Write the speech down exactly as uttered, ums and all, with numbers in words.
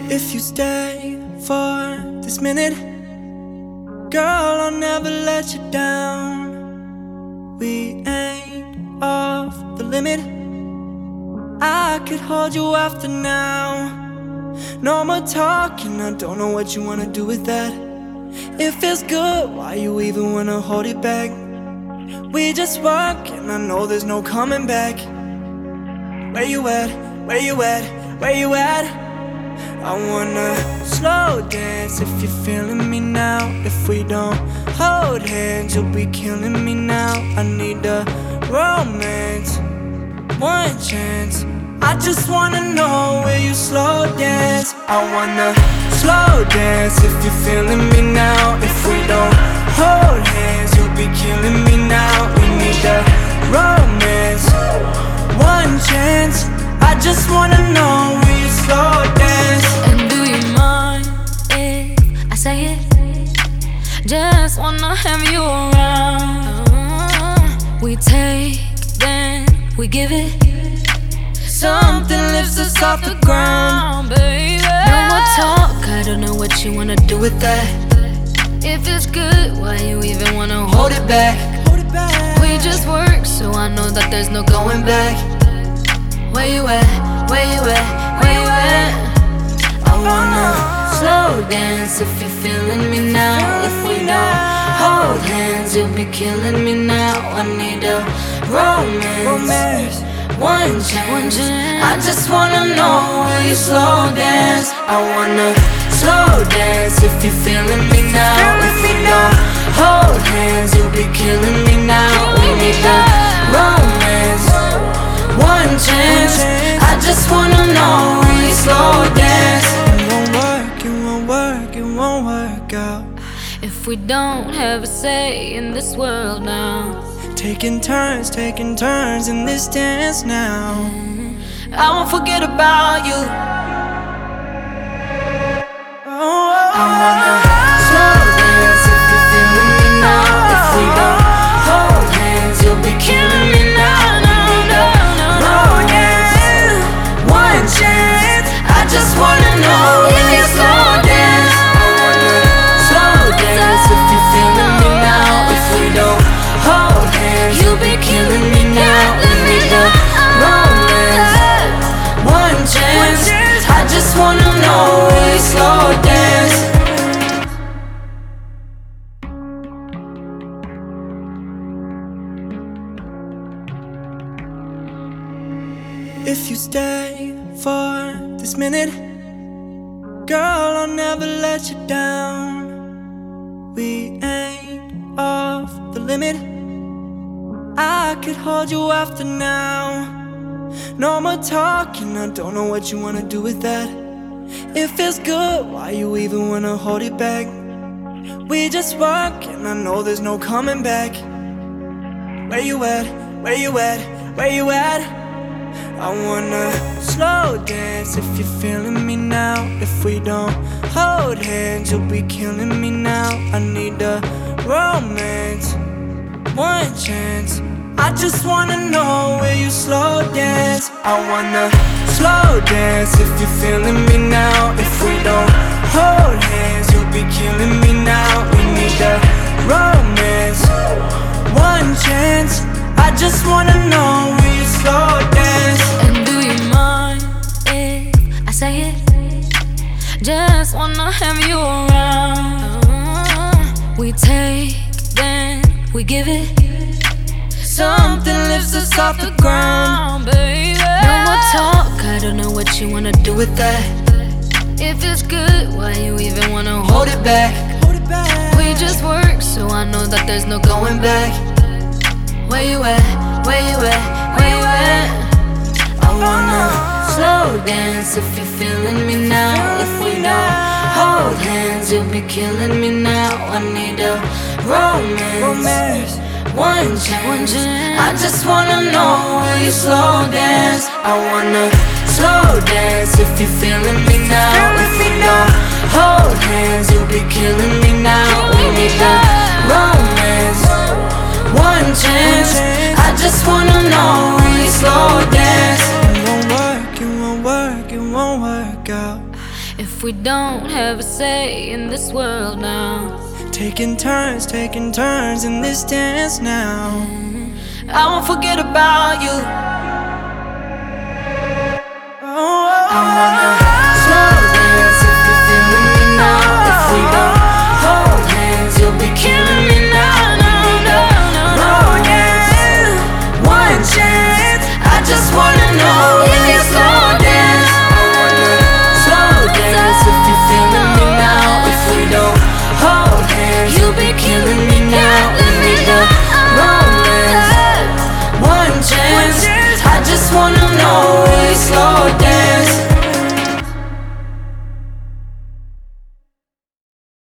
If you stay for this minute, girl, I'll never let you down. We ain't off the limit. I could hold you after now. No more talking, I don't know what you wanna do with that. It feels good, why you even wanna hold it back? We just work and I know there's no coming back. Where you at, where you at, where you at? I wanna slow dance if you're feeling me now. If we don't hold hands, you'll be killing me now. I need a romance, one chance. I just wanna know where you slow dance. I wanna slow dance if you're feeling me now. If we don't hold hands, you'll be killing me now. We need a romance, one chance. I just wanna know where you slow dance. And do you mind if I say it? Just wanna have you around. We take, then we give it. Something lifts us off the ground, baby. No more talk, I don't know what you wanna do with that. If it's good, why you even wanna hold it back? Hold it back. We just work, so I know that there's no going back. Where you at, where you at, where you at? I wanna slow dance if you're feeling me now. If we don't hold hands, you'll be killing me now. I need a romance, Romance. One chance. One chance. I just wanna know where you slow dance. I wanna slow dance if you're feeling me now. If we don't hold hands, you'll be killing me now. We need a romance, one chance. I just wanna know where you slow dance. It won't work, it won't work, it won't work out. If we don't have a say in this world now. Taking turns, taking turns in this dance now. I won't forget about you. Oh, I wanna slow dance if you're feeling me now. If we don't hold hands, you'll be killing me now. No, no, no, no. One chance. I just wanna know if you slow dance. I wanna slow dance if you're feeling me now. If we don't hold hands, you'll be killing me now. We need a romance, one chance. I just wanna know if you slow dance. if you stay for this minute, girl, I'll never let you down. We ain't off the limit. I could hold you after now. No more talking, I don't know what you wanna do with that. It feels good, why you even wanna hold it back? We just work and I know there's no coming back. Where you at, where you at, where you at? I wanna slow dance if you're feeling me now. If we don't hold hands, you'll be killing me now. I need a romance, one chance. I just wanna know where you slow dance. I wanna slow dance if you're feeling me now. If we don't hold hands, you'll be killing me now. We need a romance, one chance. I just wanna know where you slow dance. And do you mind if I say it? Just wanna have you around. We take, then we give it. Something lifts us off the ground, baby. No more talk, I don't know what you wanna do with that. If it's good, why you even wanna hold it back? Hold it back. We just work, so I know that there's no going back. Where you at, where you at, where you at? I wanna slow dance if you're feeling me now. If we don't hold hands, you'll be killing me now. I need a romance, Romance. one chance, one chance. I just wanna know where you slow dance. I wanna slow dance if you're feeling me now. If we don't hold hands, you'll be killing me now. We need a romance, one chance. I just wanna know where you slow dance. It won't work, it won't work, it won't work out. If if we don't have a say in this world now? Taking turns, taking turns in this dance now. I won't forget about you. Oh, I wanna slow dance if you're feeling me now. If we don't hold hands, you'll be killing me now. No, no, no, no. one chance. I just wanna know if you slow dance. I wanna slow dance if you're feeling me now. If we don't hold hands, you'll be killing me now. Let me know romance, one chance. I just wanna know if you slow dance.